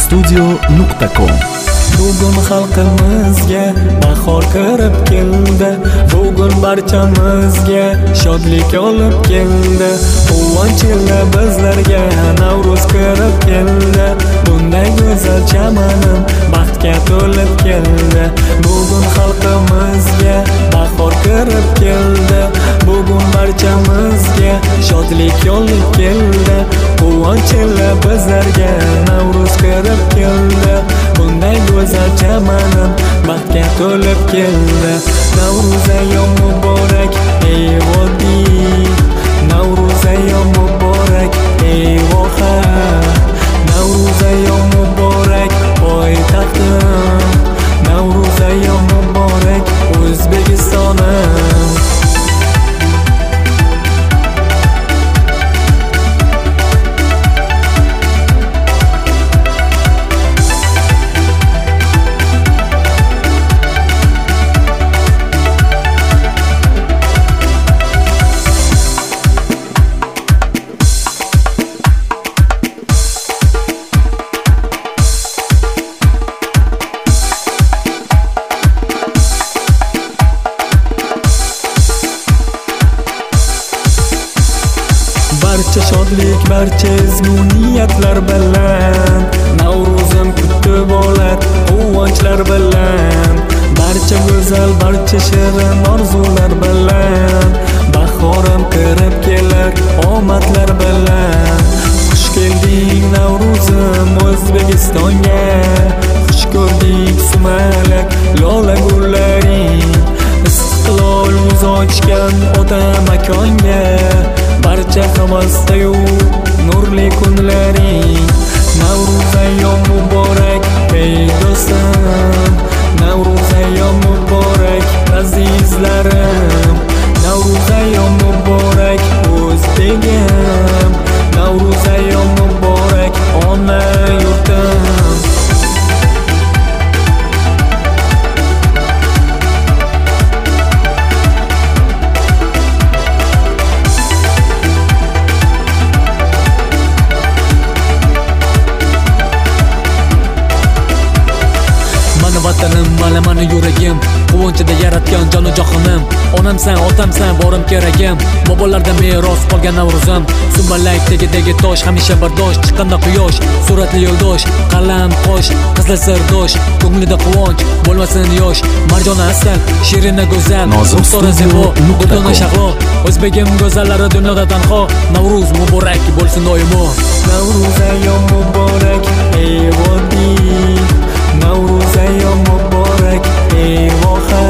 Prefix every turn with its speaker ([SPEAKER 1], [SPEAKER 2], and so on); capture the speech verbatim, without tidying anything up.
[SPEAKER 1] studio nuqta com.
[SPEAKER 2] Bugun xalqimizga bahor kirib keldi, bugun barchamizga shodlik olib keldi. Quvonch ila bizlarga Navruz kirib keldi, bunday go'zal chamanim baxtga to'lib keldi. Bugun xalqimizga bahor kirib keldi, bugun barchamizga shodlik olib keldi. Quvonch ila bizlarga Navruz kirib keldi, bunday go'zal chamanim baxtga to'lib keldi. Navruz ayyom muborak ey vodiy, Navruz ayyom muborak ey voha, Navruz ayyom muborak poytaxtim, Navruz ayyom muborak O'zbekistonim. Barcha shodlik, barcha ezgu niyatlar bilan Navruzim kutib olar quvonchlar bilan. Barcha go'zal, barcha shirin orzular bilan bahorim kirib kelar omadlar bilan. Xush kelding Navruzim O'zbekistonga, xush ko'rdik sumalak lola gullaring, istiqlol yuz ochgan ota makonga. Barcha havasdayu nurli kunlaring, Navruz ayyom muborak ey do'stim, Navruz ayyom muborak azizlarim, Navruz ayyom muborak o'zbegim, Navruz ayyom muborak ona yurtim. Vatanim, mana mani yuragim, quvonchida yaratgan jonu johonim. Onamsan, otamsan, borim keragim, bobolardan meros qolgan Navruzim. Sumbalak tegidagi tosh, hamisha bardosh, chiqqanda quyosh, suratli yo'ldosh, qalam qo'sh, qizil sirdosh, ko'nglida quvonch, bo'lmasin yosh. Marjona asal, shirina go'zal, ruxsora zebo, durdona shahlo, o'zbegim go'zallari dunyoda tanho. Navruz muborak bo'lsin doimo. Navruz ayyom muborak ey vodiy, Navruz ayyom muborak ey voha,